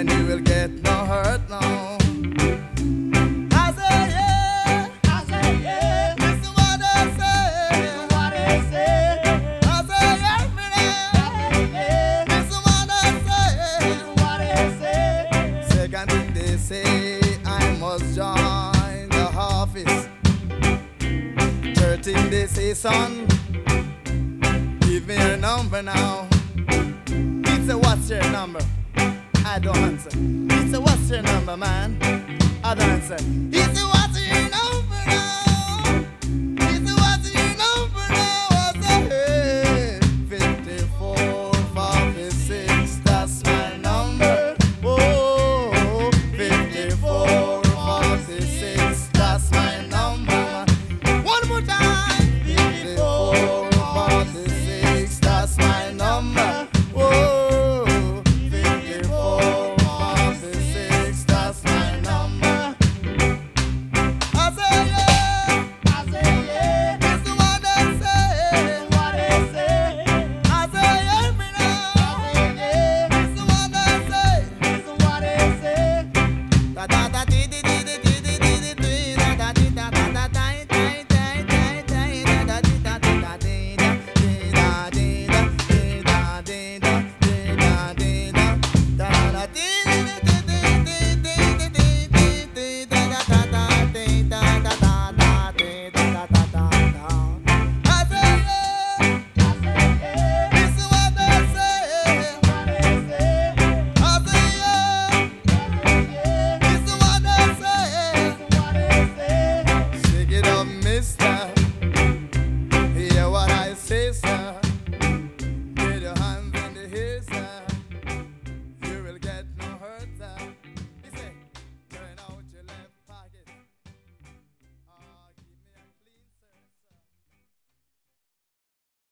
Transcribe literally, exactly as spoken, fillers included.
and you will get no hurt now. I say yeah, I say yeah. Listen what I say, listen what I say. I say yeah, me now. Listen what I say, listen what I say. Second thing they say, I must join the office. Third thing they say, son, give me your number now. He said, what's your number? I don't answer. He said, what's your number, man? I don't answer. He said, what's your number now?